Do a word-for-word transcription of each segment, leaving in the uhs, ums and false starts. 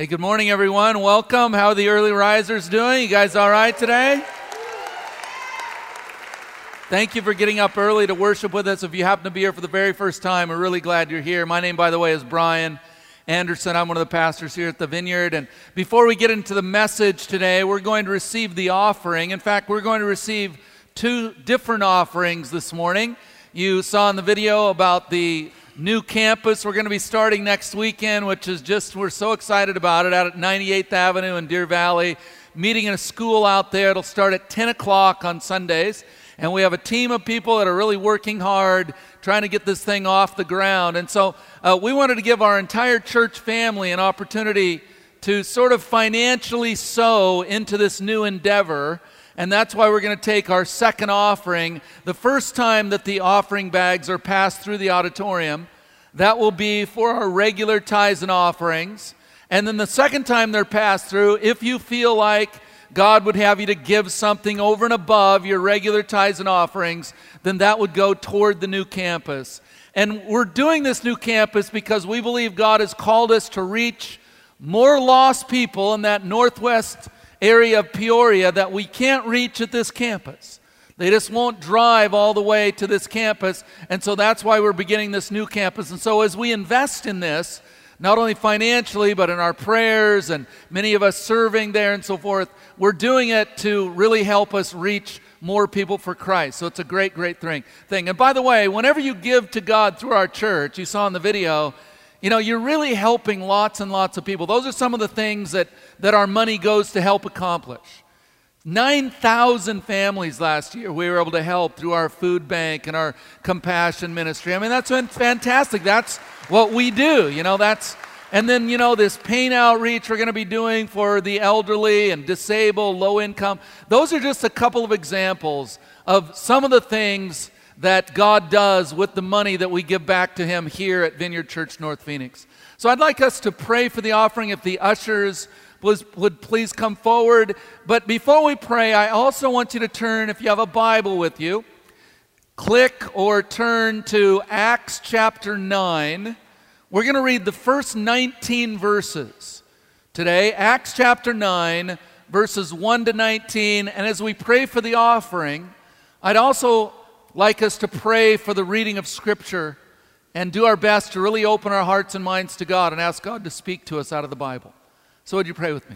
Hey, good morning, everyone. Welcome. How are the early risers doing? You guys all right today? Thank you for getting up early to worship with us. If you happen to be here for the very first time, we're really glad you're here. My name, by the way, is Brian Anderson. I'm one of the pastors here at the Vineyard. And before we get into the message today, we're going to receive the offering. In fact, we're going to receive two different offerings this morning. You saw in the video about the new campus we're going to be starting next weekend, which is just, we're so excited about it, out at ninety-eighth Avenue in Deer Valley, meeting in a school out there. It'll start at ten o'clock on Sundays, and we have a team of people that are really working hard, trying to get this thing off the ground. And so uh, we wanted to give our entire church family an opportunity to sort of financially sow into this new endeavor. And that's why we're going to take our second offering. The first time that the offering bags are passed through the auditorium, that will be for our regular tithes and offerings. And then the second time they're passed through, if you feel like God would have you to give something over and above your regular tithes and offerings, then that would go toward the new campus. And we're doing this new campus because we believe God has called us to reach more lost people in that northwest area of Peoria that we can't reach at this campus. They just won't drive all the way to this campus, and so that's why we're beginning this new campus. And so as we invest in this, not only financially, but in our prayers and many of us serving there and so forth, we're doing it to really help us reach more people for Christ. So it's a great, great thing. And by the way, whenever you give to God through our church, you saw in the video, you know, you're really helping lots and lots of people. Those are some of the things that, that our money goes to help accomplish. nine thousand families last year we were able to help through our food bank and our compassion ministry. I mean, that's been fantastic. That's what we do, you know, that's, and then, you know, this pain outreach we're going to be doing for the elderly and disabled, low income. Those are just a couple of examples of some of the things that God does with the money that we give back to Him here at Vineyard Church North Phoenix. So I'd like us to pray for the offering. If the ushers would please come forward. But before we pray, I also want you to turn, if you have a Bible with you, click or turn to Acts chapter nine. We're going to read the first nineteen verses today. Acts chapter nine, verses one to nineteen. And as we pray for the offering, I'd also like us to pray for the reading of Scripture and do our best to really open our hearts and minds to God and ask God to speak to us out of the Bible. So would you pray with me?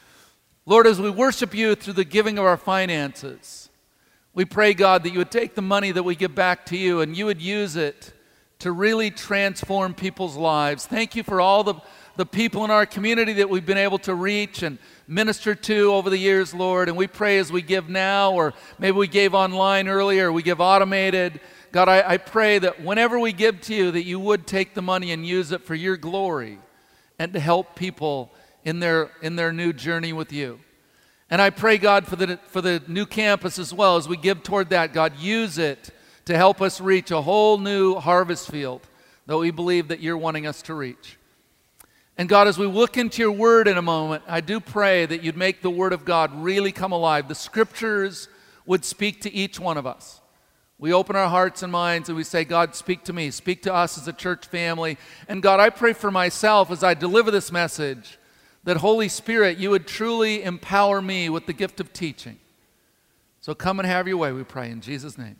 Lord, as we worship you through the giving of our finances, we pray, God, that you would take the money that we give back to you and you would use it to really transform people's lives. Thank you for all the, the people in our community that we've been able to reach and minister to over the years, Lord. And we pray as we give now, or maybe we gave online earlier, or we give automated. God, I, I pray that whenever we give to you, that you would take the money and use it for your glory and to help people in their in their new journey with you. And I pray, God, for the for the new campus as well. As we give toward that, God, use it to help us reach a whole new harvest field that we believe that you're wanting us to reach. And God, as we look into your word in a moment, I do pray that you'd make the word of God really come alive. The Scriptures would speak to each one of us. We open our hearts and minds and we say, God, speak to me. Speak to us as a church family. And God, I pray for myself as I deliver this message, that Holy Spirit, you would truly empower me with the gift of teaching. So come and have your way, we pray in Jesus' name.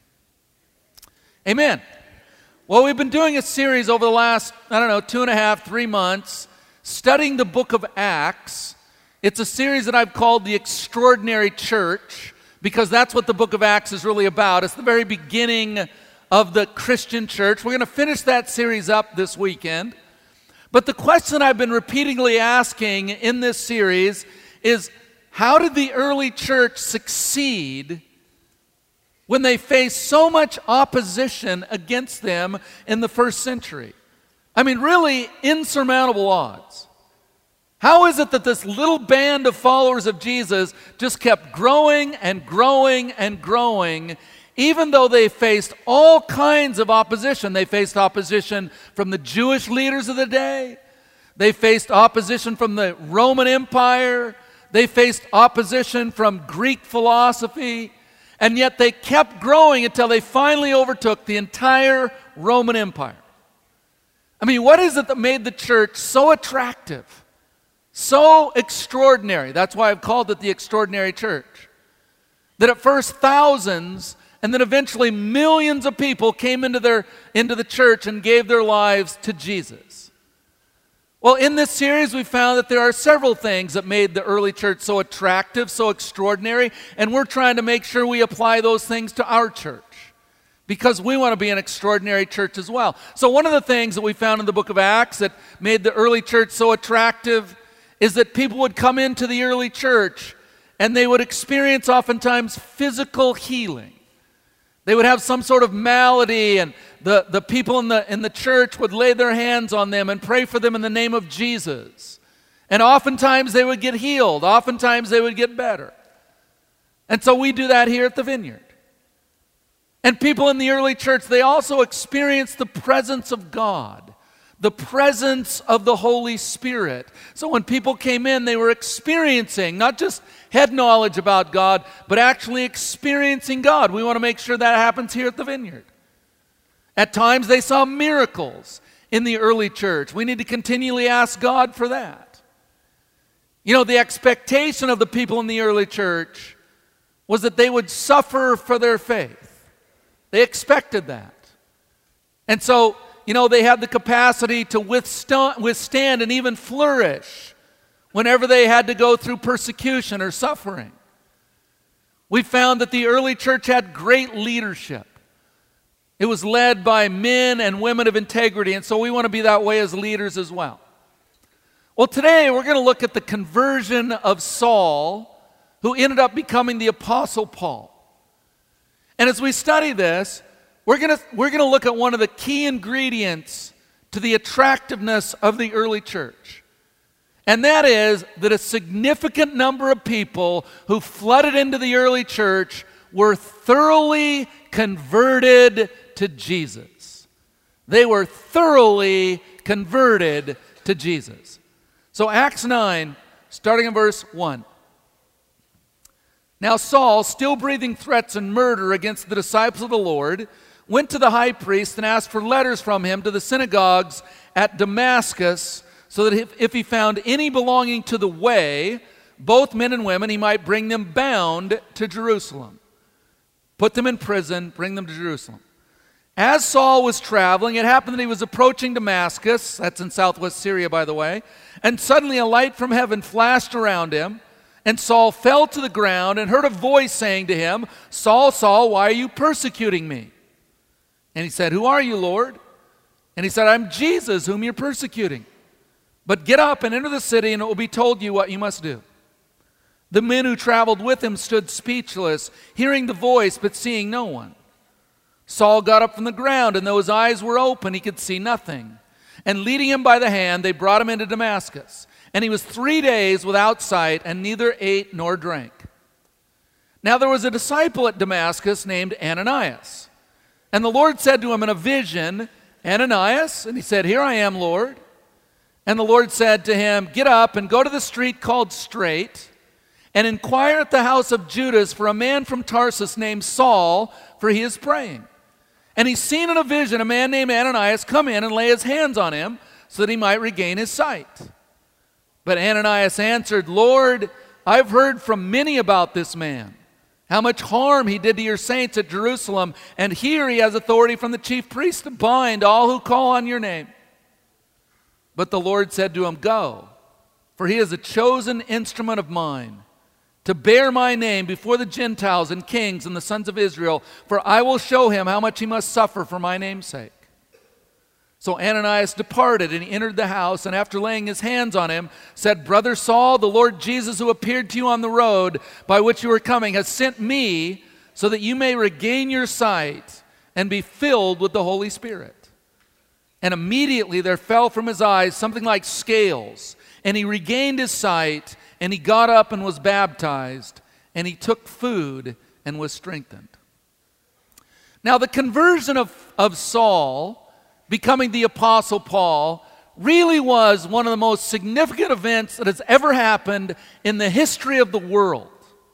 Amen. Well, we've been doing a series over the last, I don't know, two and a half, three months, studying the book of Acts. It's a series that I've called The Extraordinary Church, because that's what the book of Acts is really about. It's the very beginning of the Christian church. We're going to finish that series up this weekend. But the question I've been repeatedly asking in this series is, how did the early church succeed when they faced so much opposition against them in the first century? I mean, really insurmountable odds. How is it that this little band of followers of Jesus just kept growing and growing and growing, even though they faced all kinds of opposition? They faced opposition from the Jewish leaders of the day. They faced opposition from the Roman Empire. They faced opposition from Greek philosophy. And yet they kept growing until they finally overtook the entire Roman Empire. I mean, what is it that made the church so attractive, So extraordinary, that's why I've called it the extraordinary church, that at first thousands and then eventually millions of people came into, their, into the church and gave their lives to Jesus. Well, in this series, we found that there are several things that made the early church so attractive, so extraordinary, and we're trying to make sure we apply those things to our church because we want to be an extraordinary church as well. So one of the things that we found in the book of Acts that made the early church so attractive is that people would come into the early church and they would experience oftentimes physical healing. They would have some sort of malady, and the, the people in the, in the church would lay their hands on them and pray for them in the name of Jesus. And oftentimes they would get healed. Oftentimes they would get better. And so we do that here at the Vineyard. And people in the early church, they also experienced the presence of God, the presence of the Holy Spirit. So when people came in, they were experiencing not just head knowledge about God, but actually experiencing God. We want to make sure that happens here at the Vineyard. At times they saw miracles in the early church. We need to continually ask God for that. You know, the expectation of the people in the early church was that they would suffer for their faith. They expected that. And so, you know, they had the capacity to withstand, withstand and even flourish whenever they had to go through persecution or suffering. We found that the early church had great leadership. It was led by men and women of integrity, and so we want to be that way as leaders as well. Well, today we're going to look at the conversion of Saul, who ended up becoming the Apostle Paul. And as we study this, we're going to, we're going to look at one of the key ingredients to the attractiveness of the early church. And that is that a significant number of people who flooded into the early church were thoroughly converted to Jesus. They were thoroughly converted to Jesus. So Acts nine, starting in verse one. Now Saul, still breathing threats and murder against the disciples of the Lord, went to the high priest and asked for letters from him to the synagogues at Damascus, so that if, if he found any belonging to the way, both men and women, he might bring them bound to Jerusalem. Put them in prison, bring them to Jerusalem. As Saul was traveling, it happened that he was approaching Damascus, that's in southwest Syria, by the way, and suddenly a light from heaven flashed around him, and Saul fell to the ground and heard a voice saying to him, Saul, Saul, why are you persecuting me? And he said, who are you, Lord? And he said, I'm Jesus, whom you're persecuting. But get up and enter the city, and it will be told you what you must do. The men who traveled with him stood speechless, hearing the voice, but seeing no one. Saul got up from the ground, and though his eyes were open, he could see nothing. And leading him by the hand, they brought him into Damascus. And he was three days without sight, and neither ate nor drank. Now there was a disciple at Damascus named Ananias. And the Lord said to him in a vision, Ananias? And he said, here I am, Lord. And the Lord said to him, get up and go to the street called Straight, and inquire at the house of Judas for a man from Tarsus named Saul, for he is praying. And he's seen in a vision a man named Ananias come in and lay his hands on him so that he might regain his sight. But Ananias answered, Lord, I've heard from many about this man, how much harm he did to your saints at Jerusalem, and here he has authority from the chief priest to bind all who call on your name. But the Lord said to him, go, for he is a chosen instrument of mine, to bear my name before the Gentiles and kings and the sons of Israel, for I will show him how much he must suffer for my name's sake. So Ananias departed, and he entered the house, and after laying his hands on him, said, Brother Saul, the Lord Jesus who appeared to you on the road by which you were coming has sent me so that you may regain your sight and be filled with the Holy Spirit. And immediately there fell from his eyes something like scales, and he regained his sight, and he got up and was baptized, and he took food and was strengthened. Now the conversion of, of Saul, becoming the Apostle Paul, really was one of the most significant events that has ever happened in the history of the world.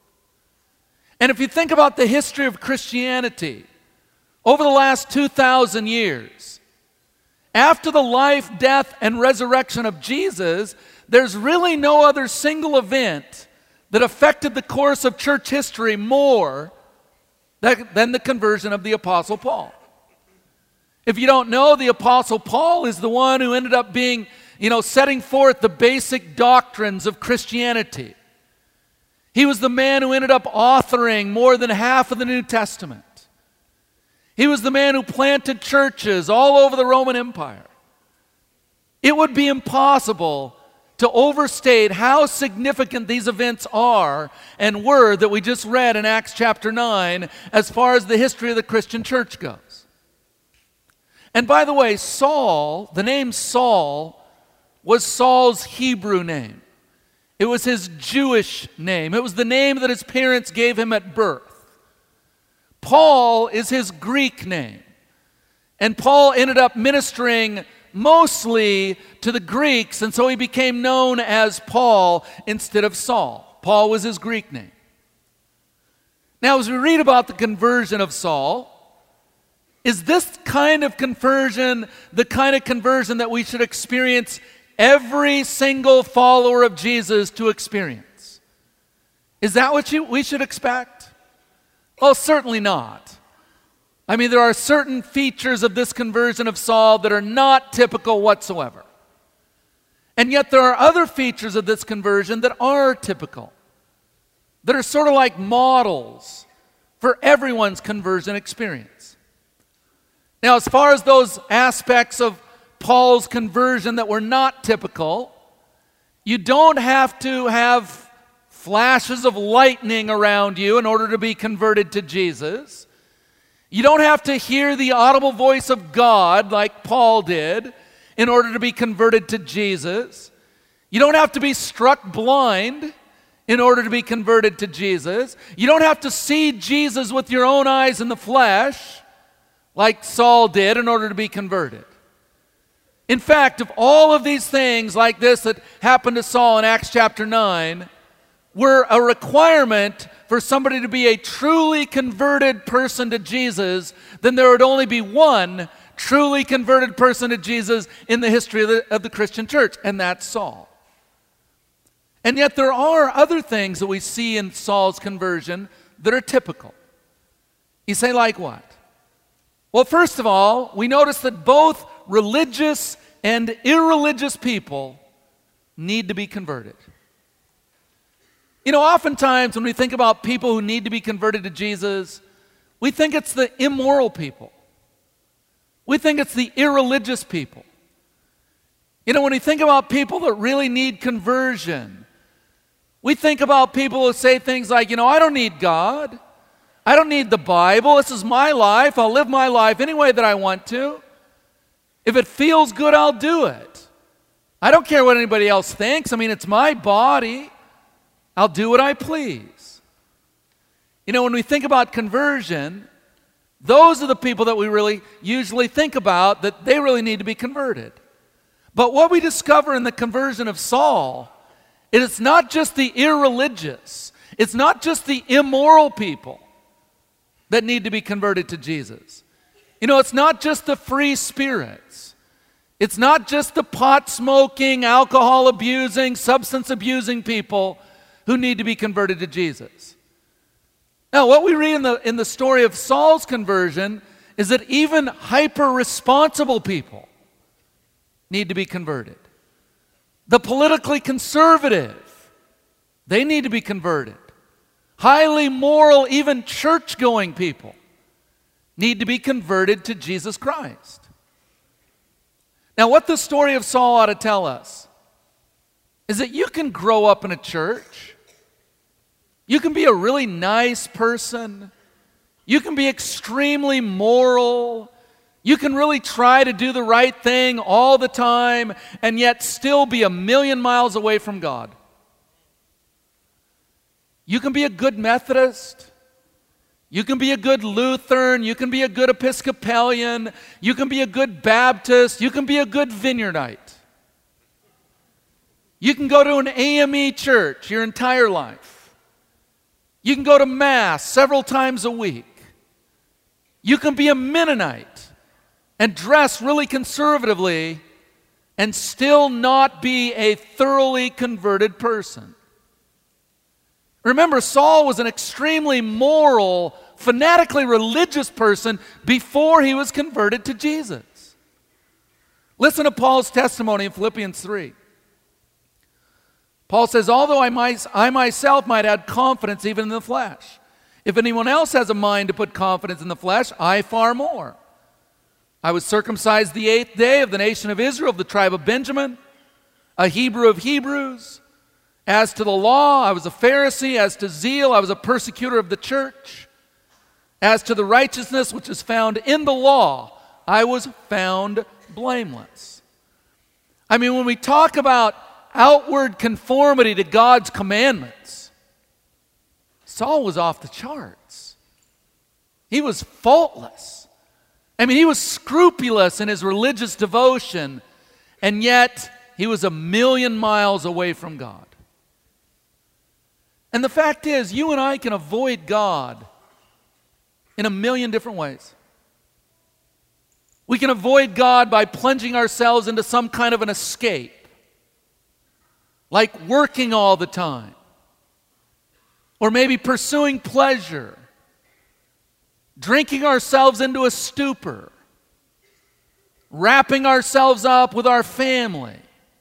And if you think about the history of Christianity over the last two thousand years, after the life, death, and resurrection of Jesus, there's really no other single event that affected the course of church history more than the conversion of the Apostle Paul. If you don't know, the Apostle Paul is the one who ended up being, you know, setting forth the basic doctrines of Christianity. He was the man who ended up authoring more than half of the New Testament. He was the man who planted churches all over the Roman Empire. It would be impossible to overstate how significant these events are and were that we just read in Acts chapter nine as far as the history of the Christian church goes. And by the way, Saul, the name Saul, was Saul's Hebrew name. It was his Jewish name. It was the name that his parents gave him at birth. Paul is his Greek name. And Paul ended up ministering mostly to the Greeks, and so he became known as Paul instead of Saul. Paul was his Greek name. Now, as we read about the conversion of Saul, is this kind of conversion the kind of conversion that we should experience every single follower of Jesus to experience? Is that what you, we should expect? Well, certainly not. I mean, there are certain features of this conversion of Saul that are not typical whatsoever. And yet there are other features of this conversion that are typical, that are sort of like models for everyone's conversion experience. Now, as far as those aspects of Paul's conversion that were not typical, you don't have to have flashes of lightning around you in order to be converted to Jesus. You don't have to hear the audible voice of God like Paul did in order to be converted to Jesus. You don't have to be struck blind in order to be converted to Jesus. You don't have to see Jesus with your own eyes in the flesh like Saul did in order to be converted. In fact, if all of these things like this that happened to Saul in Acts chapter nine were a requirement for somebody to be a truly converted person to Jesus, then there would only be one truly converted person to Jesus in the history of the, of the Christian church, and that's Saul. And yet there are other things that we see in Saul's conversion that are typical. You say, like what? Well, first of all, we notice that both religious and irreligious people need to be converted. You know, oftentimes when we think about people who need to be converted to Jesus, we think it's the immoral people. We think it's the irreligious people. You know, when we think about people that really need conversion, we think about people who say things like, you know, I don't need God. I don't need the Bible. This is my life. I'll live my life any way that I want to. If it feels good, I'll do it. I don't care what anybody else thinks. I mean, it's my body. I'll do what I please. You know, when we think about conversion, those are the people that we really usually think about, that they really need to be converted. But what we discover in the conversion of Saul is it's not just the irreligious, it's not just the immoral people that need to be converted to Jesus. You know, it's not just the free spirits. It's not just the pot-smoking, alcohol-abusing, substance-abusing people who need to be converted to Jesus. Now, what we read in the, in the story of Saul's conversion is that even hyper-responsible people need to be converted. The politically conservative, they need to be converted. Highly moral, even church-going people need to be converted to Jesus Christ. Now, what the story of Saul ought to tell us is that you can grow up in a church. You can be a really nice person. You can be extremely moral. You can really try to do the right thing all the time and yet still be a million miles away from God. You can be a good Methodist. You can be a good Lutheran. You can be a good Episcopalian. You can be a good Baptist. You can be a good Vineyardite. You can go to an A M E church your entire life. You can go to Mass several times a week. You can be a Mennonite and dress really conservatively and still not be a thoroughly converted person. Remember, Saul was an extremely moral, fanatically religious person before he was converted to Jesus. Listen to Paul's testimony in Philippians three. Paul says, although I, might, I myself might add confidence even in the flesh, if anyone else has a mind to put confidence in the flesh, I far more. I was circumcised the eighth day of the nation of Israel, of the tribe of Benjamin, a Hebrew of Hebrews. As to the law, I was a Pharisee. As to zeal, I was a persecutor of the church. As to the righteousness which is found in the law, I was found blameless. I mean, when we talk about outward conformity to God's commandments, Saul was off the charts. He was faultless. I mean, he was scrupulous in his religious devotion, and yet he was a million miles away from God. And the fact is, you and I can avoid God in a million different ways. We can avoid God by plunging ourselves into some kind of an escape, like working all the time, or maybe pursuing pleasure, drinking ourselves into a stupor, wrapping ourselves up with our family.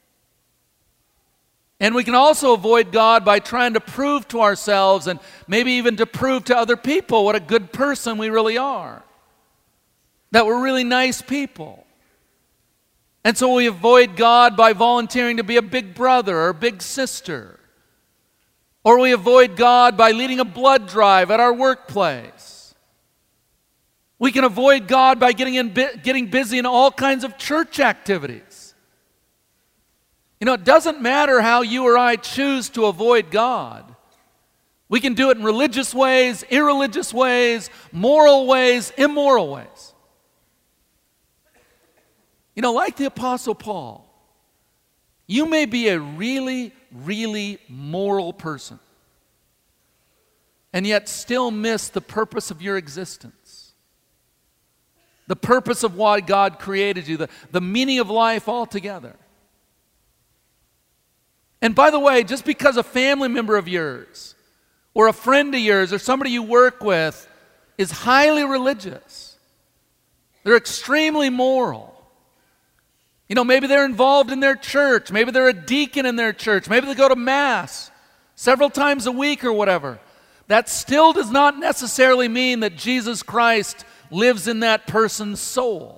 And we can also avoid God by trying to prove to ourselves and maybe even to prove to other people what a good person we really are, that we're really nice people. And so we avoid God by volunteering to be a big brother or a big sister. Or we avoid God by leading a blood drive at our workplace. We can avoid God by getting, in, getting busy in all kinds of church activities. You know, it doesn't matter how you or I choose to avoid God. We can do it in religious ways, irreligious ways, moral ways, immoral ways. You know, like the Apostle Paul, you may be a really, really moral person and yet still miss the purpose of your existence, the purpose of why God created you, the, the meaning of life altogether. And by the way, just because a family member of yours or a friend of yours or somebody you work with is highly religious, they're extremely moral. You know, maybe they're involved in their church, maybe they're a deacon in their church, maybe they go to Mass several times a week or whatever. That still does not necessarily mean that Jesus Christ lives in that person's soul.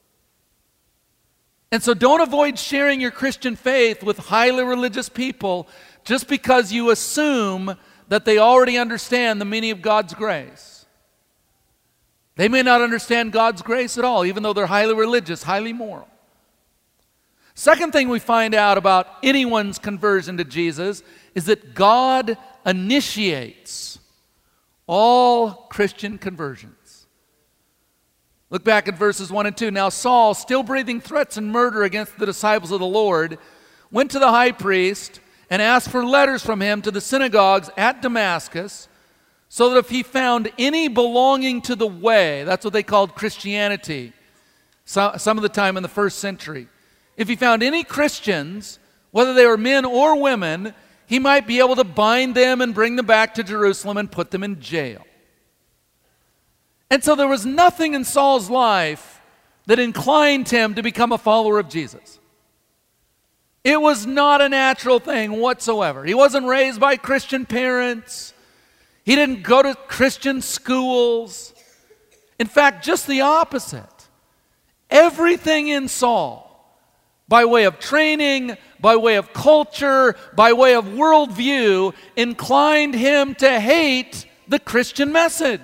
And so don't avoid sharing your Christian faith with highly religious people just because you assume that they already understand the meaning of God's grace. They may not understand God's grace at all, even though they're highly religious, highly moral. Second thing we find out about anyone's conversion to Jesus is that God initiates all Christian conversions. Look back at verses one and two. Now Saul, still breathing threats and murder against the disciples of the Lord, went to the high priest and asked for letters from him to the synagogues at Damascus, so that if he found any belonging to the way, that's what they called Christianity, so, some of the time in the first century, if he found any Christians, whether they were men or women, he might be able to bind them and bring them back to Jerusalem and put them in jail. And so there was nothing in Saul's life that inclined him to become a follower of Jesus. It was not a natural thing whatsoever. He wasn't raised by Christian parents. He didn't go to Christian schools. In fact, just the opposite. Everything in Saul, by way of training, by way of culture, by way of worldview, inclined him to hate the Christian message.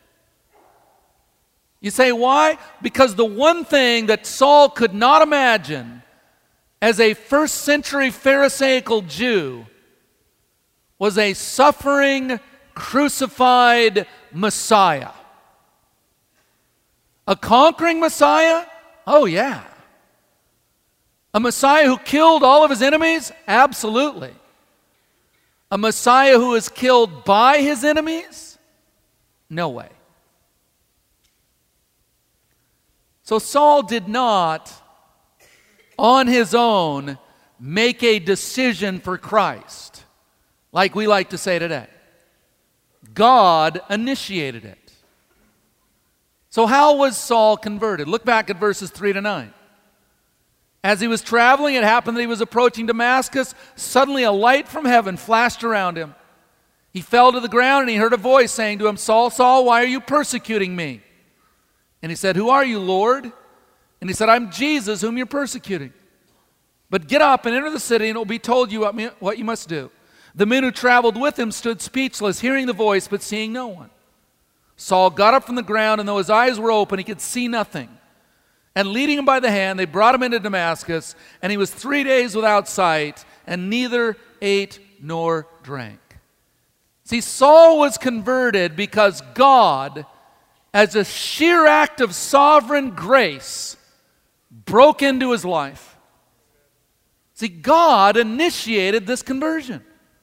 You say, why? Because the one thing that Saul could not imagine as a first century Pharisaical Jew was a suffering, crucified Messiah. A conquering Messiah? Oh yeah. A Messiah who killed all of his enemies? Absolutely. A Messiah who is killed by his enemies? No way. So Saul did not on his own make a decision for Christ, like we like to say today. God initiated it. So how was Saul converted? Look back at verses three to nine. As he was traveling, it happened that he was approaching Damascus. Suddenly a light from heaven flashed around him. He fell to the ground and he heard a voice saying to him, Saul, Saul, why are you persecuting me? And he said, who are you, Lord? And he said, I'm Jesus whom you're persecuting. But get up and enter the city, and it will be told you what, me, what you must do. The men who traveled with him stood speechless, hearing the voice, but seeing no one. Saul got up from the ground, and though his eyes were open, he could see nothing. And leading him by the hand, they brought him into Damascus, and he was three days without sight, and neither ate nor drank. See, Saul was converted because God, as a sheer act of sovereign grace, broke into his life. See, God initiated this conversion.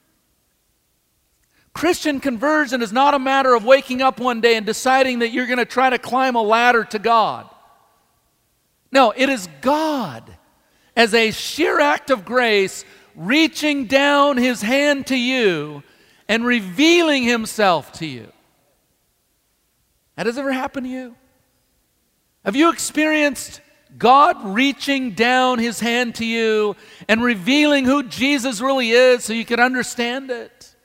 Christian conversion is not a matter of waking up one day and deciding that you're going to try to climb a ladder to God. No, it is God, as a sheer act of grace, reaching down his hand to you and revealing himself to you. That has ever happened to you? Have you experienced God reaching down his hand to you and revealing who Jesus really is so you can understand it?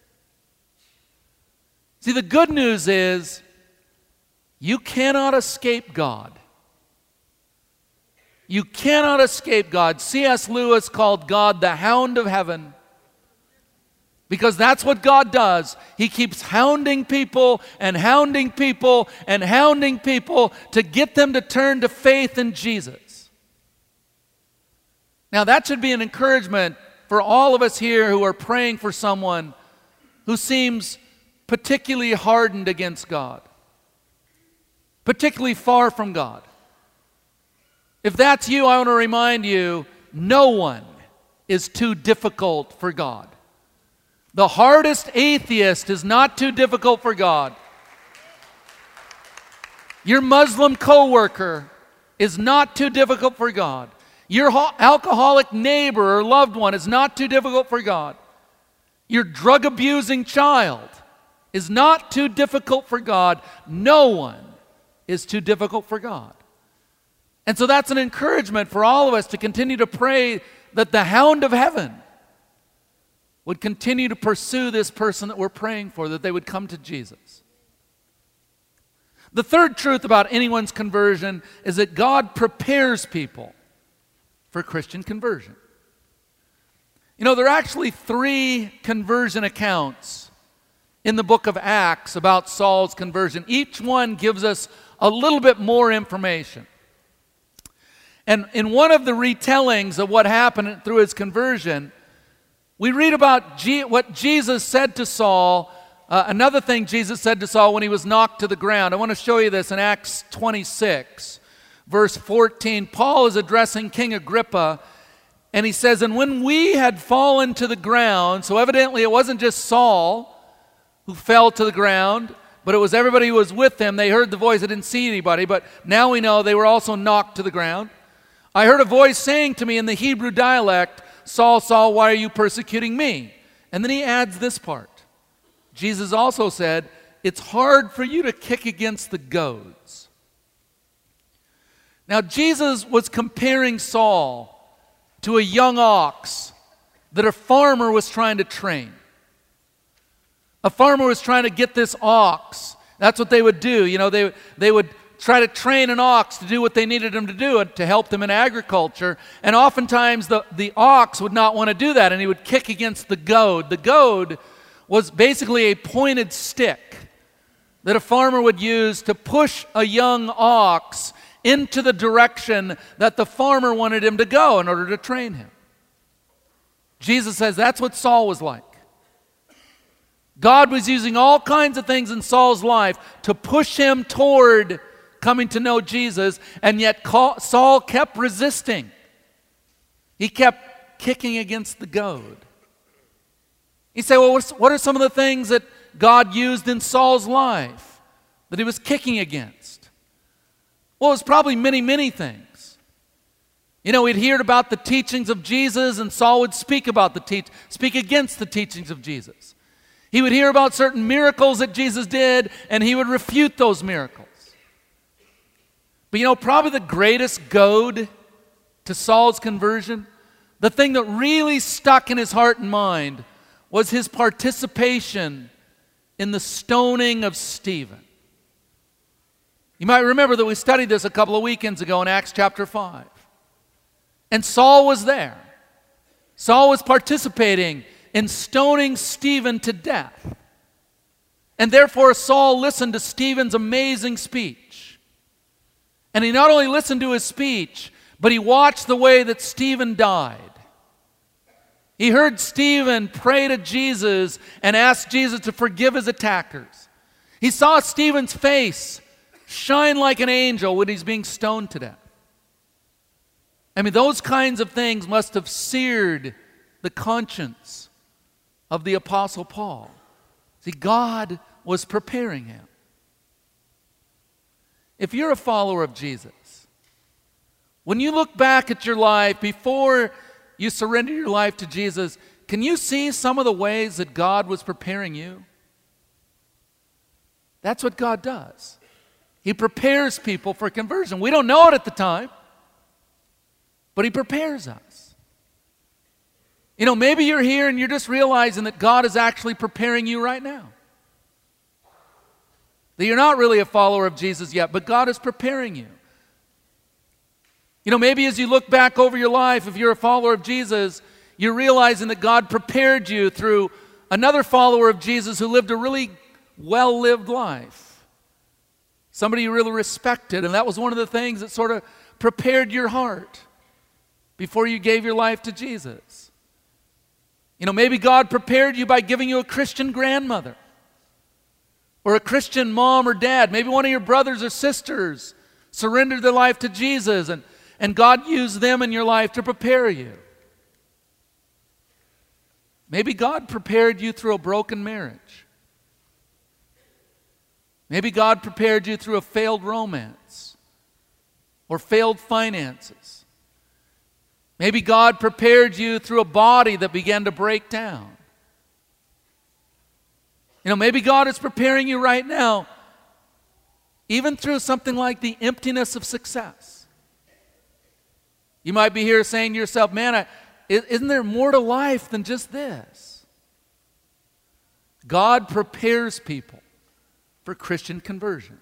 See, the good news is you cannot escape God. You cannot escape God. C S Lewis called God the hound of heaven, because that's what God does. He keeps hounding people and hounding people and hounding people to get them to turn to faith in Jesus. Now that should be an encouragement for all of us here who are praying for someone who seems particularly hardened against God, particularly far from God. If that's you, I want to remind you, no one is too difficult for God. The hardest atheist is not too difficult for God. Your Muslim coworker is not too difficult for God. Your alcoholic neighbor or loved one is not too difficult for God. Your drug-abusing child is not too difficult for God. No one is too difficult for God. And so that's an encouragement for all of us to continue to pray that the hound of heaven would continue to pursue this person that we're praying for, that they would come to Jesus. The third truth about anyone's conversion is that God prepares people for Christian conversion. You know, there are actually three conversion accounts in the book of Acts about Saul's conversion. Each one gives us a little bit more information. And in one of the retellings of what happened through his conversion, we read about G- what Jesus said to Saul, uh, another thing Jesus said to Saul when he was knocked to the ground. I want to show you this in Acts twenty-six, verse fourteen. Paul is addressing King Agrippa, and he says, and when we had fallen to the ground, so evidently it wasn't just Saul who fell to the ground, but it was everybody who was with him. They heard the voice, they didn't see anybody, but now we know they were also knocked to the ground. I heard a voice saying to me in the Hebrew dialect, Saul, Saul, why are you persecuting me? And then he adds this part. Jesus also said, it's hard for you to kick against the goads. Now Jesus was comparing Saul to a young ox that a farmer was trying to train. A farmer was trying to get this ox. That's what they would do. You know, they, they would try to train an ox to do what they needed him to do to help them in agriculture. And oftentimes the, the ox would not want to do that, and he would kick against the goad. The goad was basically a pointed stick that a farmer would use to push a young ox into the direction that the farmer wanted him to go in order to train him. Jesus says that's what Saul was like. God was using all kinds of things in Saul's life to push him toward coming to know Jesus, and yet Saul kept resisting. He kept kicking against the goad. You say, well, what are some of the things that God used in Saul's life that he was kicking against? Well, it was probably many, many things. You know, he'd heard about the teachings of Jesus, and Saul would speak about the teach, speak against the teachings of Jesus. He would hear about certain miracles that Jesus did, and he would refute those miracles. But you know, probably the greatest goad to Saul's conversion, the thing that really stuck in his heart and mind, was his participation in the stoning of Stephen. You might remember that we studied this a couple of weekends ago in Acts chapter five. And Saul was there. Saul was participating in stoning Stephen to death. And therefore Saul listened to Stephen's amazing speech. And he not only listened to his speech, but he watched the way that Stephen died. He heard Stephen pray to Jesus and ask Jesus to forgive his attackers. He saw Stephen's face shine like an angel when he's being stoned to death. I mean, those kinds of things must have seared the conscience of the Apostle Paul. See, God was preparing him. If you're a follower of Jesus, when you look back at your life before you surrender your life to Jesus, can you see some of the ways that God was preparing you? That's what God does. He prepares people for conversion. We don't know it at the time, but He prepares us. You know, maybe you're here and you're just realizing that God is actually preparing you right now. That you're not really a follower of Jesus yet, but God is preparing you. You know, maybe as you look back over your life, if you're a follower of Jesus, you're realizing that God prepared you through another follower of Jesus who lived a really well-lived life. Somebody you really respected, and that was one of the things that sort of prepared your heart before you gave your life to Jesus. You know, maybe God prepared you by giving you a Christian grandmother or a Christian mom or dad. Maybe one of your brothers or sisters surrendered their life to Jesus, and, and God used them in your life to prepare you. Maybe God prepared you through a broken marriage. Maybe God prepared you through a failed romance or failed finances. Maybe God prepared you through a body that began to break down. You know, maybe God is preparing you right now, even through something like the emptiness of success. You might be here saying to yourself, man, I, isn't there more to life than just this? God prepares people for Christian conversion.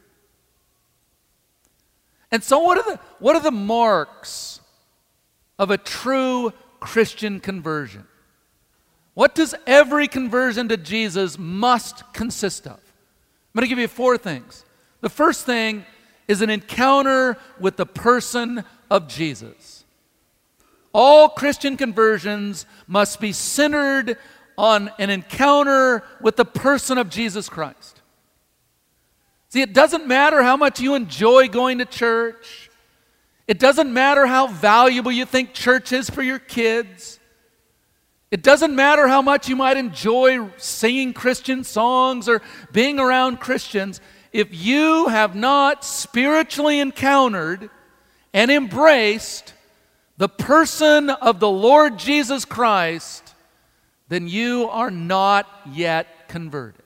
And so what are the, what are the marks of a true Christian conversion? What does every conversion to Jesus must consist of? I'm going to give you four things. The first thing is an encounter with the person of Jesus. All Christian conversions must be centered on an encounter with the person of Jesus Christ. See, it doesn't matter how much you enjoy going to church. It doesn't matter how valuable you think church is for your kids. It doesn't matter how much you might enjoy singing Christian songs or being around Christians. If you have not spiritually encountered and embraced the person of the Lord Jesus Christ, then you are not yet converted.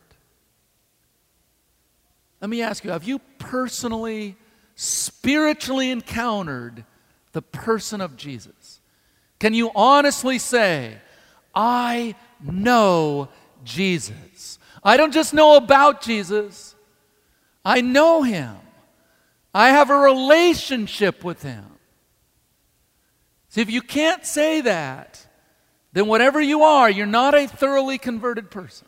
Let me ask you, have you personally, spiritually encountered the person of Jesus? Can you honestly say, I know Jesus? I don't just know about Jesus. I know Him. I have a relationship with Him. See, if you can't say that, then whatever you are, you're not a thoroughly converted person.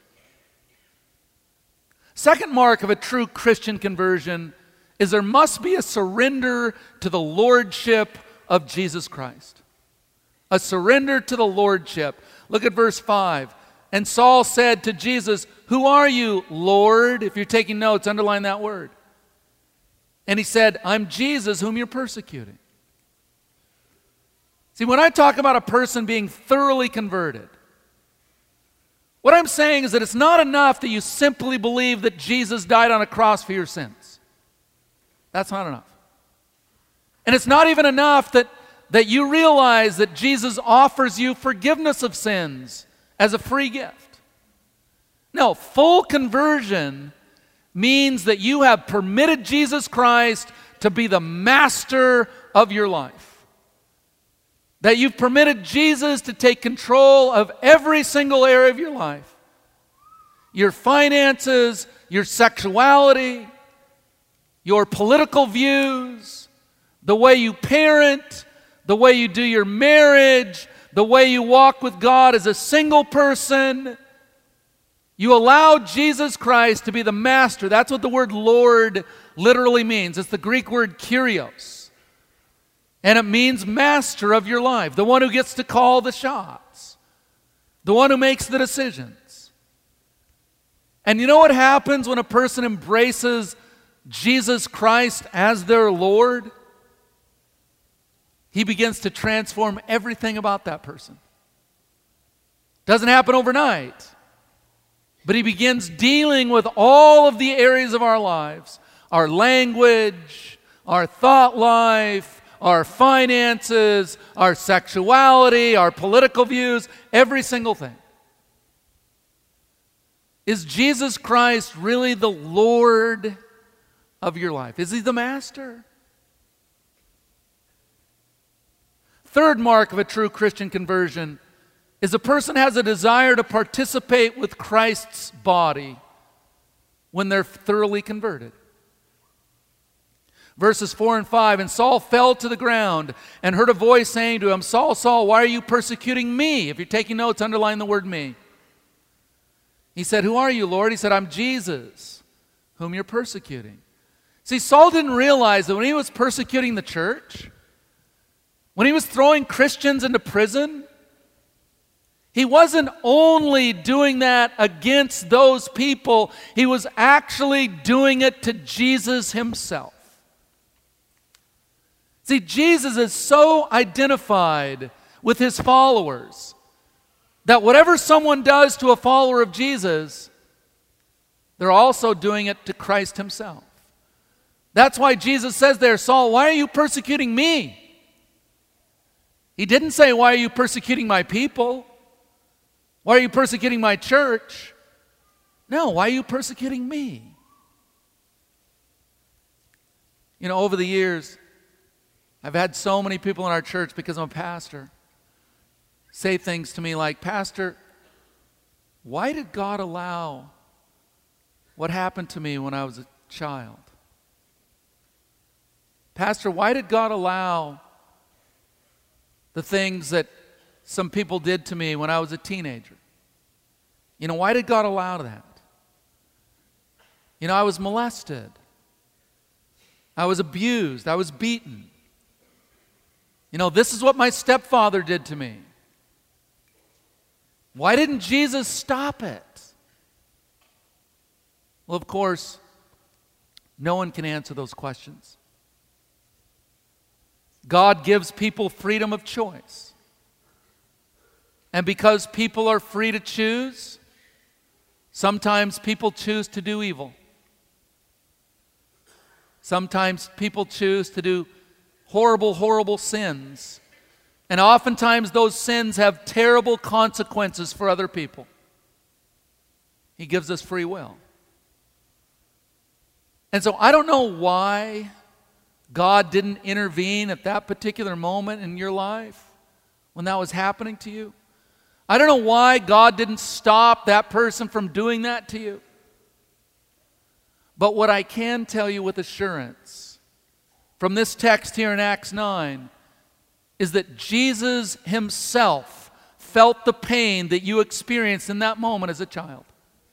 Second mark of a true Christian conversion is there must be a surrender to the lordship of Jesus Christ. A surrender to the lordship. Look at verse five. And Saul said to Jesus, "Who are you, Lord?" If you're taking notes, underline that word. And he said, "I'm Jesus whom you're persecuting." See, when I talk about a person being thoroughly converted, what I'm saying is that it's not enough that you simply believe that Jesus died on a cross for your sins. That's not enough. And it's not even enough that, that you realize that Jesus offers you forgiveness of sins as a free gift. No, full conversion means that you have permitted Jesus Christ to be the master of your life. That you've permitted Jesus to take control of every single area of your life. Your finances, your sexuality, your political views, the way you parent, the way you do your marriage, the way you walk with God as a single person. You allow Jesus Christ to be the master. That's what the word Lord literally means. It's the Greek word Kyrios. And it means master of your life, the one who gets to call the shots, the one who makes the decisions. And you know what happens when a person embraces Jesus Christ as their Lord? He begins to transform everything about that person. Doesn't happen overnight. But he begins dealing with all of the areas of our lives. Our language, our thought life, our finances, our sexuality, our political views, every single thing. Is Jesus Christ really the Lord of your life? Is he the master? Third mark of a true Christian conversion is a person has a desire to participate with Christ's body when they're thoroughly converted. Verses four and five, and Saul fell to the ground and heard a voice saying to him, Saul, Saul, why are you persecuting me? If you're taking notes, underline the word me. He said, who are you, Lord? He said, I'm Jesus, whom you're persecuting. See, Saul didn't realize that when he was persecuting the church, when he was throwing Christians into prison, he wasn't only doing that against those people, he was actually doing it to Jesus himself. See, Jesus is so identified with his followers that whatever someone does to a follower of Jesus, they're also doing it to Christ himself. That's why Jesus says there, Saul, why are you persecuting me? He didn't say, why are you persecuting my people? Why are you persecuting my church? No, why are you persecuting me? You know, over the years, I've had so many people in our church, because I'm a pastor, say things to me like, Pastor, why did God allow what happened to me when I was a child? Pastor, why did God allow the things that some people did to me when I was a teenager? You know, why did God allow that? You know, I was molested. I was abused. I was beaten. You know, this is what my stepfather did to me. Why didn't Jesus stop it? Well, of course, no one can answer those questions. God gives people freedom of choice. And because people are free to choose, sometimes people choose to do evil. Sometimes people choose to do horrible, horrible sins. And oftentimes those sins have terrible consequences for other people. He gives us free will. And so I don't know why God didn't intervene at that particular moment in your life when that was happening to you. I don't know why God didn't stop that person from doing that to you. But what I can tell you with assurance from this text here in Acts nine is that Jesus himself felt the pain that you experienced in that moment as a child.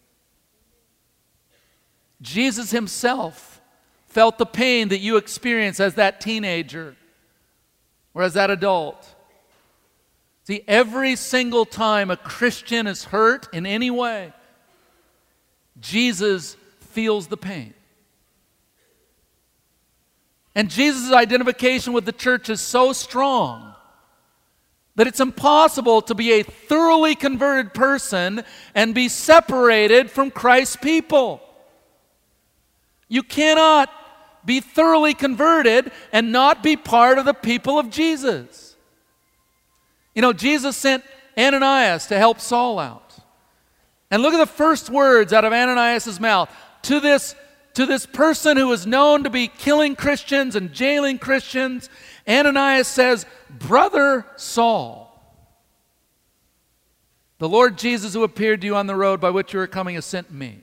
Jesus himself felt the pain that you experienced as that teenager or as that adult. See, every single time a Christian is hurt in any way, Jesus feels the pain. And Jesus' identification with the church is so strong that it's impossible to be a thoroughly converted person and be separated from Christ's people. You cannot be thoroughly converted and not be part of the people of Jesus. You know, Jesus sent Ananias to help Saul out. And look at the first words out of Ananias' mouth. To this, to this person who is known to be killing Christians and jailing Christians, Ananias says, "Brother Saul, the Lord Jesus who appeared to you on the road by which you were coming has sent me."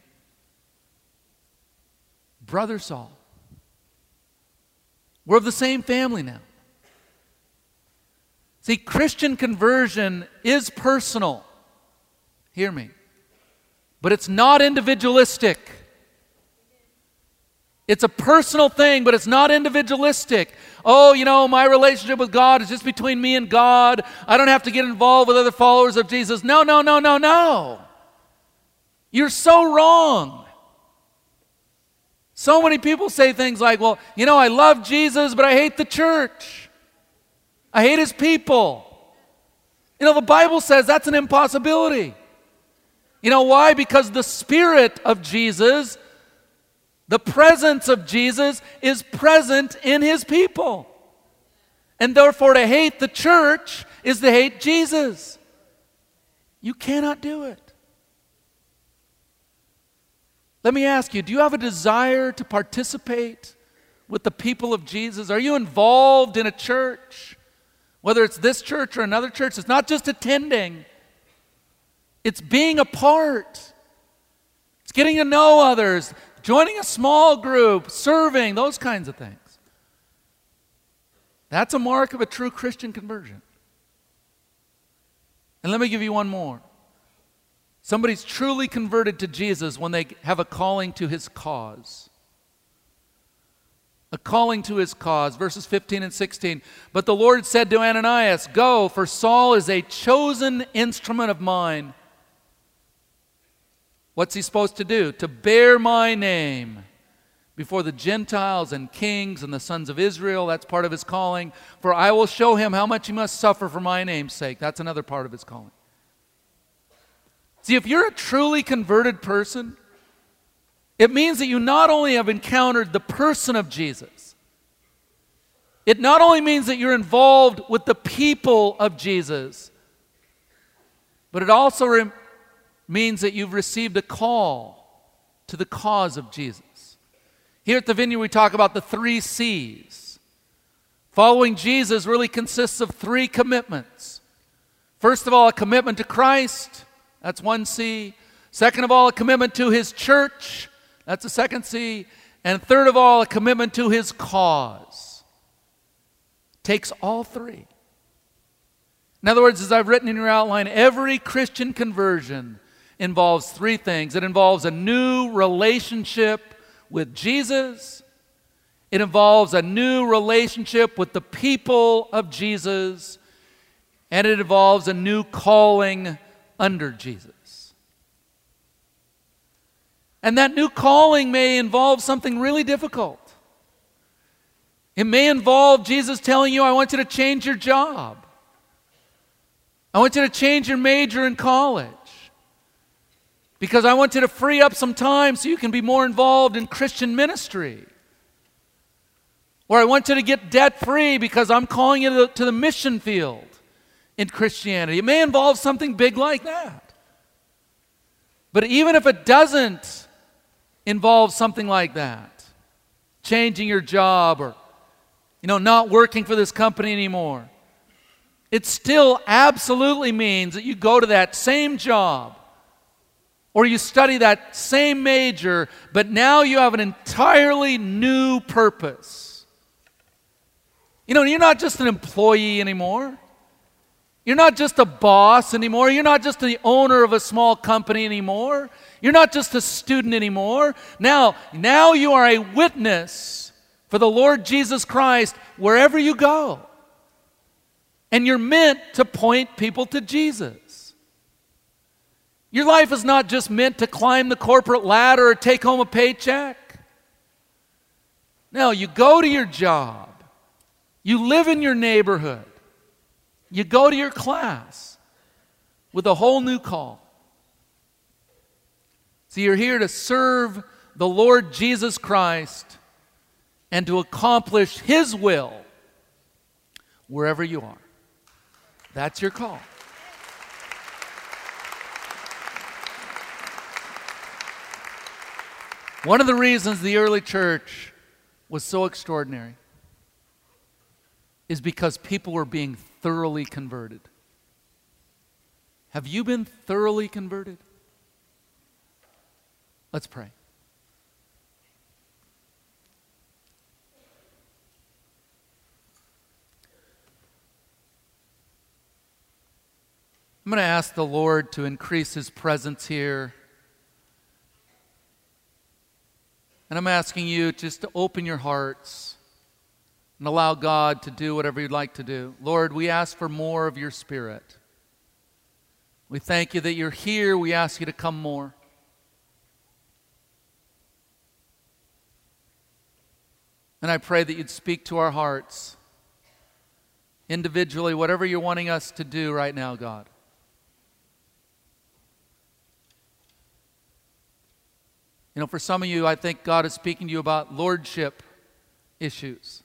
Brother Saul. We're of the same family now. See, Christian conversion is personal. Hear me. But it's not individualistic. It's a personal thing, but it's not individualistic. Oh, you know, my relationship with God is just between me and God. I don't have to get involved with other followers of Jesus. No, no, no, no, no. You're so wrong. So many people say things like, well, you know, I love Jesus, but I hate the church. I hate his people. You know, the Bible says that's an impossibility. You know why? Because the Spirit of Jesus, the presence of Jesus, is present in his people. And therefore, to hate the church is to hate Jesus. You cannot do it. Let me ask you, do you have a desire to participate with the people of Jesus? Are you involved in a church? Whether it's this church or another church, it's not just attending. It's being a part. It's getting to know others, joining a small group, serving, those kinds of things. That's a mark of a true Christian conversion. And let me give you one more. Somebody's truly converted to Jesus when they have a calling to his cause. A calling to his cause. Verses fifteen and sixteen. But the Lord said to Ananias, "Go, for Saul is a chosen instrument of mine." What's he supposed to do? To bear my name before the Gentiles and kings and the sons of Israel. That's part of his calling. For I will show him how much he must suffer for my name's sake. That's another part of his calling. See, if you're a truly converted person, it means that you not only have encountered the person of Jesus, it not only means that you're involved with the people of Jesus, but it also re- means that you've received a call to the cause of Jesus. Here at the Vineyard, we talk about the three C's. Following Jesus really consists of three commitments. First of all, a commitment to Christ. That's one C. Second of all, a commitment to his church. That's the second C. And third of all, a commitment to his cause. Takes all three. In other words, as I've written in your outline, every Christian conversion involves three things. It involves a new relationship with Jesus. It involves a new relationship with the people of Jesus. And it involves a new calling under Jesus. And that new calling may involve something really difficult. It may involve Jesus telling you, "I want you to change your job. I want you to change your major in college. Because I want you to free up some time so you can be more involved in Christian ministry. Or I want you to get debt-free because I'm calling you to the, to the mission field in Christianity." It may involve something big like that. But even if it doesn't involve something like that, changing your job or, you know, not working for this company anymore, it still absolutely means that you go to that same job or you study that same major, but now you have an entirely new purpose. You know, you're not just an employee anymore. You're not just a boss anymore. You're not just the owner of a small company anymore. You're not just a student anymore. Now, now you are a witness for the Lord Jesus Christ wherever you go. And you're meant to point people to Jesus. Your life is not just meant to climb the corporate ladder or take home a paycheck. No, you go to your job. You live in your neighborhood. You go to your class with a whole new call. So you're here to serve the Lord Jesus Christ and to accomplish his will wherever you are. That's your call. One of the reasons the early church was so extraordinary is because people were being thoroughly converted. Have you been thoroughly converted? Let's pray. I'm going to ask the Lord to increase His presence here. And I'm asking you just to open your hearts and allow God to do whatever you'd like to do. Lord, we ask for more of your Spirit. We thank you that you're here. We ask you to come more. And I pray that you'd speak to our hearts individually, whatever you're wanting us to do right now, God. You know, for some of you, I think God is speaking to you about lordship issues.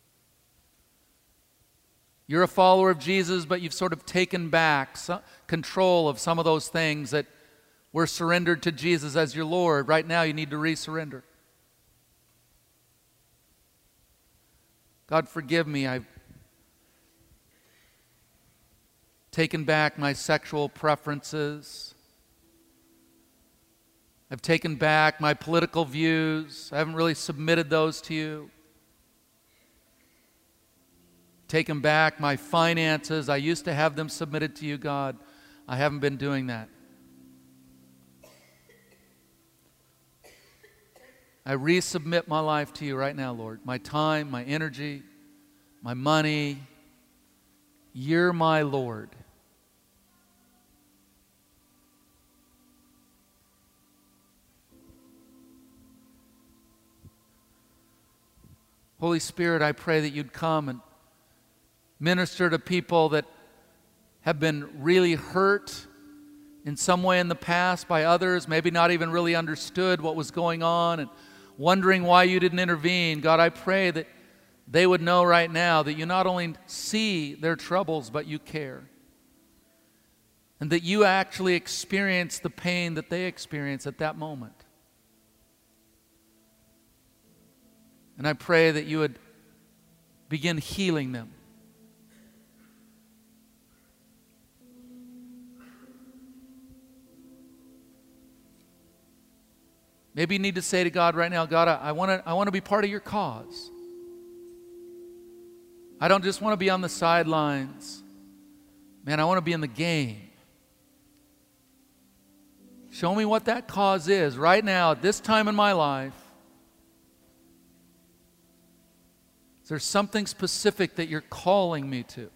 You're a follower of Jesus, but you've sort of taken back some control of some of those things that were surrendered to Jesus as your Lord. Right now, you need to resurrender. God, forgive me. I've taken back my sexual preferences. I've taken back my political views. I haven't really submitted those to you. Taken back my finances. I used to have them submitted to you, God. I haven't been doing that. I resubmit my life to you right now, Lord. My time, my energy, my money. You're my Lord. Holy Spirit, I pray that you'd come and minister to people that have been really hurt in some way in the past by others, maybe not even really understood what was going on and wondering why you didn't intervene. God, I pray that they would know right now that you not only see their troubles, but you care. And that you actually experience the pain that they experience at that moment. And I pray that you would begin healing them. Maybe you need to say to God right now, God, I want to I want to be part of your cause. I don't just want to be on the sidelines. Man, I want to be in the game. Show me what that cause is right now at this time in my life. Is there something specific that you're calling me to?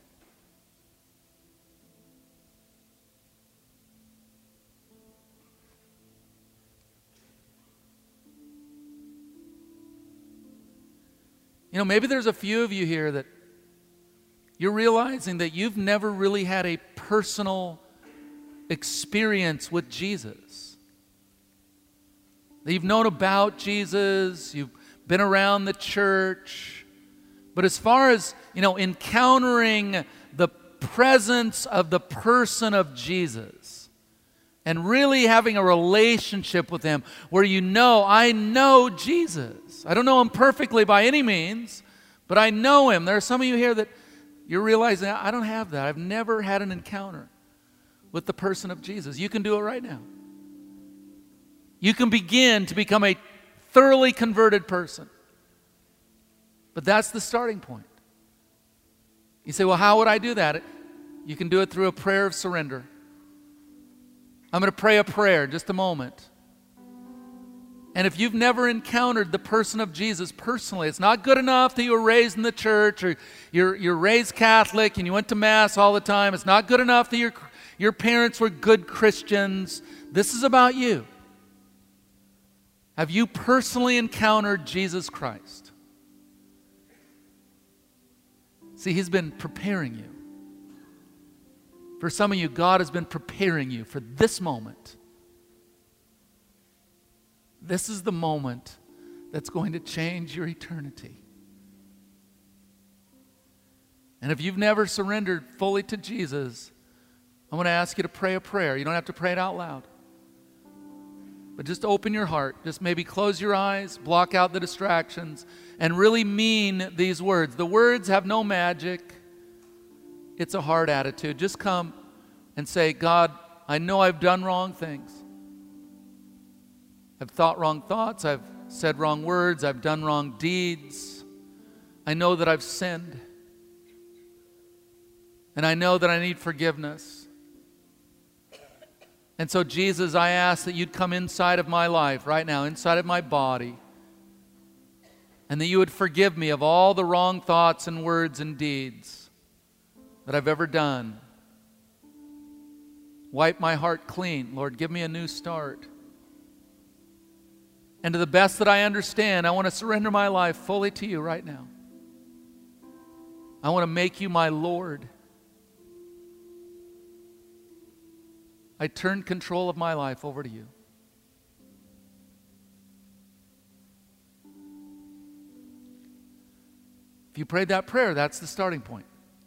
You know, maybe there's a few of you here that you're realizing that you've never really had a personal experience with Jesus. That you've known about Jesus, you've been around the church, but as far as, you know, encountering the presence of the person of Jesus and really having a relationship with Him where you know, I know Jesus. I don't know Him perfectly by any means, but I know Him. There are some of you here that you're realizing, I don't have that. I've never had an encounter with the person of Jesus. You can do it right now. You can begin to become a thoroughly converted person. But that's the starting point. You say, well, how would I do that? You can do it through a prayer of surrender. I'm going to pray a prayer in just a moment. And if you've never encountered the person of Jesus personally, it's not good enough that you were raised in the church or you're, you're raised Catholic and you went to Mass all the time. It's not good enough that your, your parents were good Christians. This is about you. Have you personally encountered Jesus Christ? See, He's been preparing you. For some of you, God has been preparing you for this moment. This is the moment that's going to change your eternity. And if you've never surrendered fully to Jesus, I want to ask you to pray a prayer. You don't have to pray it out loud. But just open your heart. Just maybe close your eyes, block out the distractions, and really mean these words. The words have no magic. It's a heart attitude. Just come and say, God, I know I've done wrong things. I've thought wrong thoughts. I've said wrong words. I've done wrong deeds. I know that I've sinned. And I know that I need forgiveness. And so, Jesus, I ask that you'd come inside of my life right now, inside of my body, and that you would forgive me of all the wrong thoughts and words and deeds that I've ever done. Wipe my heart clean. Lord, give me a new start. And to the best that I understand, I want to surrender my life fully to you right now. I want to make you my Lord. I turn control of my life over to you. If you prayed that prayer, that's the starting point.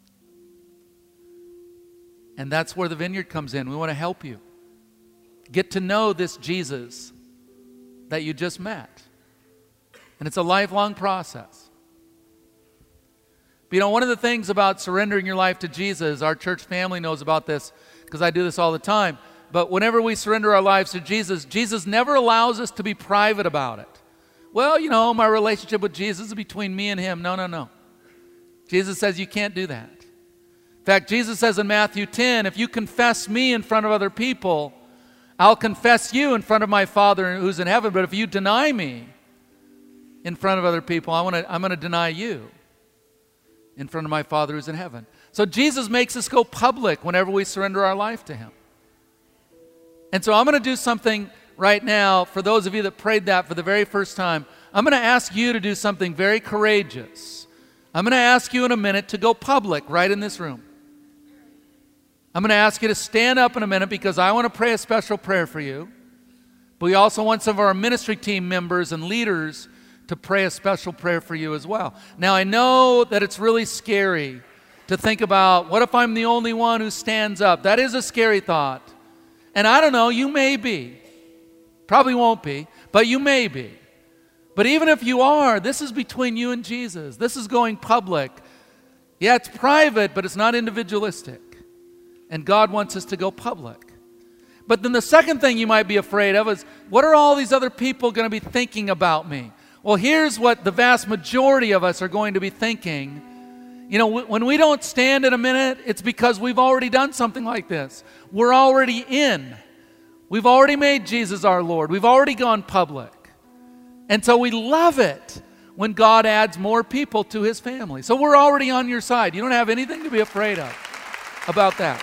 And that's where the Vineyard comes in. We want to help you get to know this Jesus that you just met. And it's a lifelong process. But you know, one of the things about surrendering your life to Jesus, our church family knows about this because I do this all the time. But whenever we surrender our lives to Jesus, Jesus never allows us to be private about it. Well, you know, my relationship with Jesus is between me and him. No, no, no. Jesus says you can't do that. In fact, Jesus says in Matthew ten, if you confess me in front of other people, I'll confess you in front of my Father who's in heaven. But if you deny me in front of other people, I want to, I'm going to deny you in front of my Father who's in heaven. So Jesus makes us go public whenever we surrender our life to him. And so I'm going to do something right now for those of you that prayed that for the very first time. I'm going to ask you to do something very courageous. I'm going to ask you in a minute to go public right in this room. I'm going to ask you to stand up in a minute because I want to pray a special prayer for you. But we also want some of our ministry team members and leaders to pray a special prayer for you as well. Now, I know that it's really scary to think about, what if I'm the only one who stands up? That is a scary thought. And I don't know, you may be. Probably won't be, but you may be. But even if you are, this is between you and Jesus. This is going public. Yeah, it's private, but it's not individualistic. And God wants us to go public. But then the second thing you might be afraid of is, what are all these other people going to be thinking about me? Well, here's what the vast majority of us are going to be thinking. You know, when we don't stand in a minute, it's because we've already done something like this. We're already in. We've already made Jesus our Lord. We've already gone public. And so we love it when God adds more people to his family. So we're already on your side. You don't have anything to be afraid of about that.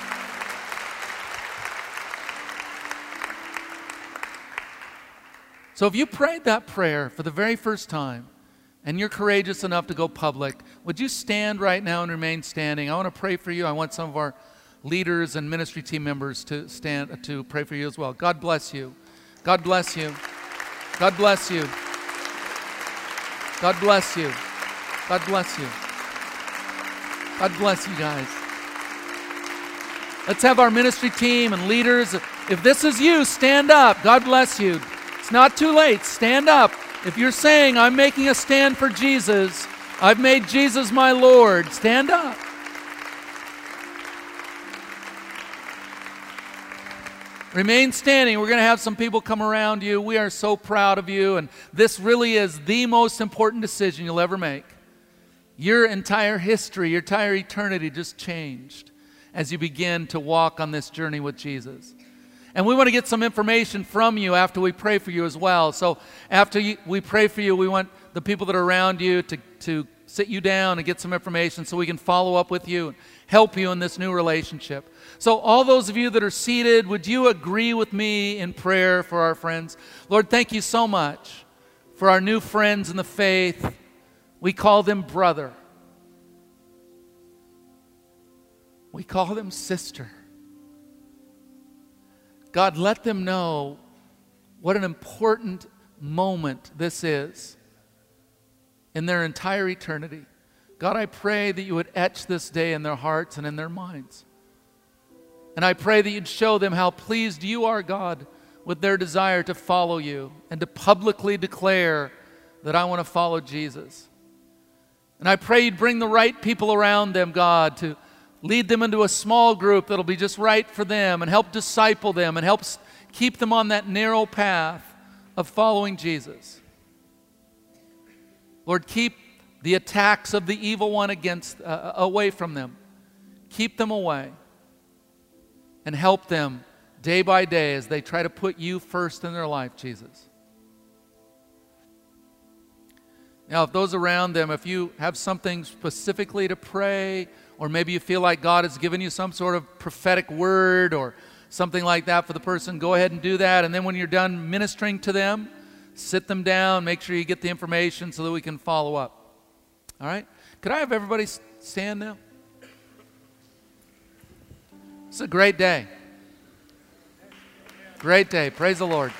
So if you prayed that prayer for the very first time, and you're courageous enough to go public, would you stand right now and remain standing? I want to pray for you. I want some of our leaders and ministry team members to stand to pray for you as well. God bless you. God bless you. God bless you. God bless you. God bless you. God bless you guys. Let's have our ministry team and leaders. If this is you, stand up. God bless you. It's not too late. Stand up. If you're saying, I'm making a stand for Jesus, I've made Jesus my Lord, stand up. Remain standing. We're going to have some people come around you. We are so proud of you, and this really is the most important decision you'll ever make. Your entire history, your entire eternity just changed as you begin to walk on this journey with Jesus. And we want to get some information from you after we pray for you as well. So after you, we pray for you, we want the people that are around you to, to sit you down and get some information so we can follow up with you and help you in this new relationship. So all those of you that are seated, would you agree with me in prayer for our friends? Lord, thank you so much for our new friends in the faith. We call them brother. We call them sister. God, let them know what an important moment this is in their entire eternity God, I pray that you would etch this day in their hearts and in their minds. And I pray that you'd show them how pleased you are, God, with their desire to follow you and to publicly declare that I want to follow Jesus. And I pray you'd bring the right people around them, God, to lead them into a small group that'll be just right for them and help disciple them and help keep them on that narrow path of following Jesus. Lord, keep the attacks of the evil one against uh, away from them. Keep them away and help them day by day as they try to put you first in their life, Jesus. Now, if those around them, if you have something specifically to pray, or maybe you feel like God has given you some sort of prophetic word or something like that for the person, go ahead and do that. And then when you're done ministering to them, sit them down, make sure you get the information so that we can follow up. All right? Could I have everybody stand now? It's a great day. Great day. Praise the Lord.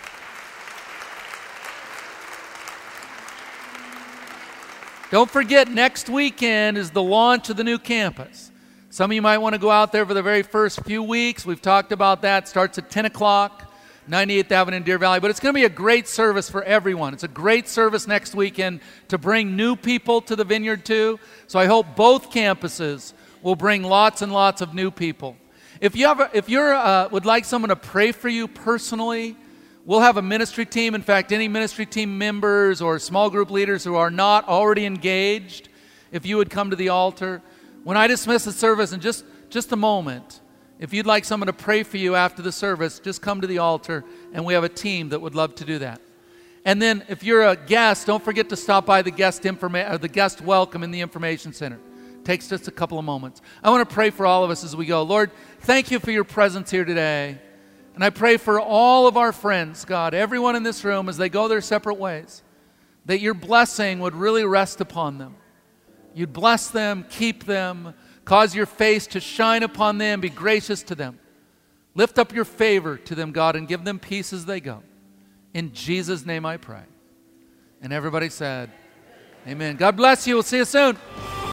Don't forget, next weekend is the launch of the new campus. Some of you might want to go out there for the very first few weeks. We've talked about that. It starts at ten o'clock, ninety-eighth Avenue in Deer Valley. But it's going to be a great service for everyone. It's a great service next weekend to bring new people to the Vineyard too. So I hope both campuses will bring lots and lots of new people. If you have, a, if you uh, would like someone to pray for you personally, we'll have a ministry team. In fact, any ministry team members or small group leaders who are not already engaged, if you would come to the altar. When I dismiss the service in just, just a moment, if you'd like someone to pray for you after the service, just come to the altar, and we have a team that would love to do that. And then if you're a guest, don't forget to stop by the guest informa- or the guest welcome in the information center. It takes just a couple of moments. I want to pray for all of us as we go. Lord, thank you for your presence here today. And I pray for all of our friends, God, everyone in this room as they go their separate ways, that your blessing would really rest upon them. You'd bless them, keep them, cause your face to shine upon them, be gracious to them. Lift up your favor to them, God, and give them peace as they go. In Jesus' name I pray. And everybody said, amen. God bless you. We'll see you soon.